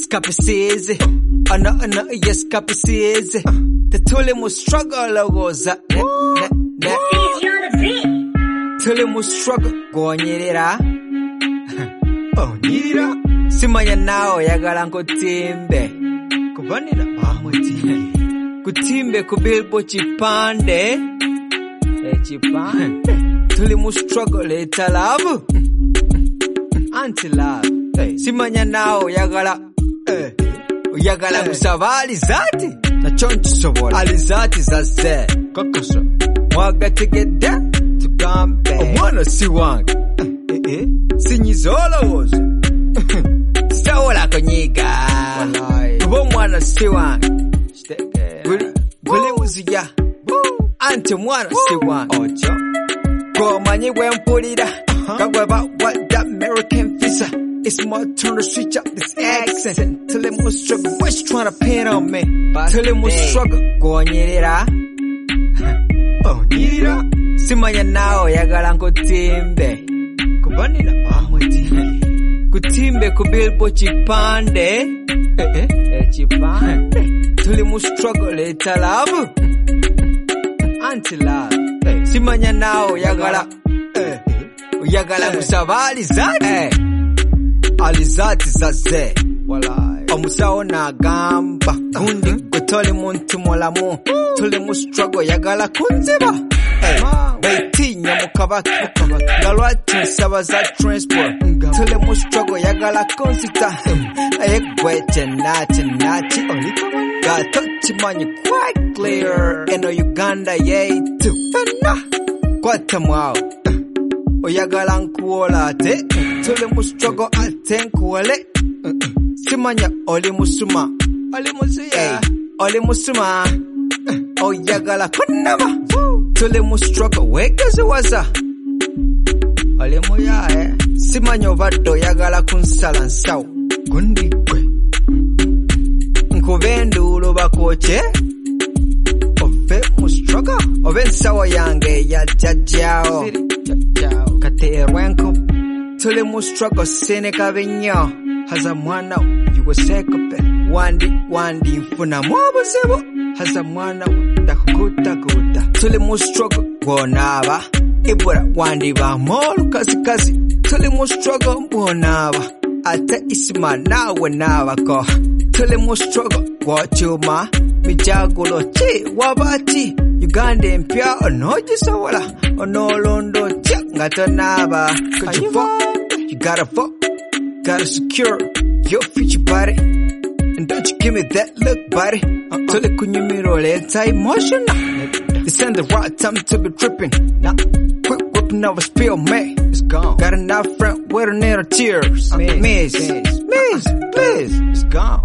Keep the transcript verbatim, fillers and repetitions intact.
escapiseze ana ana escapiseze tule mu struggle goza tule mu struggle gonyerera oh nira simanya nao yagala nkotimbe kubanira bamutimbe kutimbe ku Billboard chipande chipande tuli mu struggle eta love anti love hey. Simanya nao yagala eh yagala kusaba alizati na chonchi sobola alizati zaze kokoso mwagategede tugambe omwana si wange eh eh sinyizolo wozo sawola konyiga wallahi kubo mwana si wange guli guli muzija ante mwana si wange ocho ko manyi gwempulira kagweba what that American visa. It's my turn to switch up this accent. Tell him what's struggle, what's trying to pin on me. Tell him what's struggle, go nyerera. Oh nyerera. Simanya nao yagala nkotimbe. Kubanira bamutimbe. Kutimbe ku Billboard chipande. Eh eh eh chipande. Tell him what's struggle, eta love. Anti love. Simanya nao yagala. Eh yagala kusaba alizati. Eh. Alizati zaze wallahi omusao na gamba gundi gutole muntu molamu tuli mu struggle yagala kunziba hey baitinya mukabaki galwati saba za transport tuli mu struggle yagala konsita ayegwete nati nati gato chimanyi quite clear eno Uganda yay to fena kwata mwao oyagala nkuola ate tule mu struggle ate nkuole simanya oli musuma oli musuya oli musuma oyagala kunaba tule mu struggle wegeze waza oli muya eh simanya obadde oyagala kunsala nsawo gundi gwe nkubendulo bakoche ove mu struggle ove nsawo yange ya jajjao katerwenko tule mu struggle seneka benyo haza mwana yugo sekope wandi wandi mfuna mwobuzibu haza mwana ndakuguta guta tule mu struggle gwonaba ibura wandi ba molu kazi kazi tule mu struggle gwonaba ate isima nawe nabako tule mu struggle gwochuma mijagulo chi wabati Uganda empya onojisobola onolondo cha ngatonaba cause you fuck you gotta fuck gotta secure your future body and don't you give me that look buddy tell it kunyumiro leta emotional it's in the right time to be tripping nah quick whipping over spill me it's gone got enough front with a little tears miss miss miss please it's gone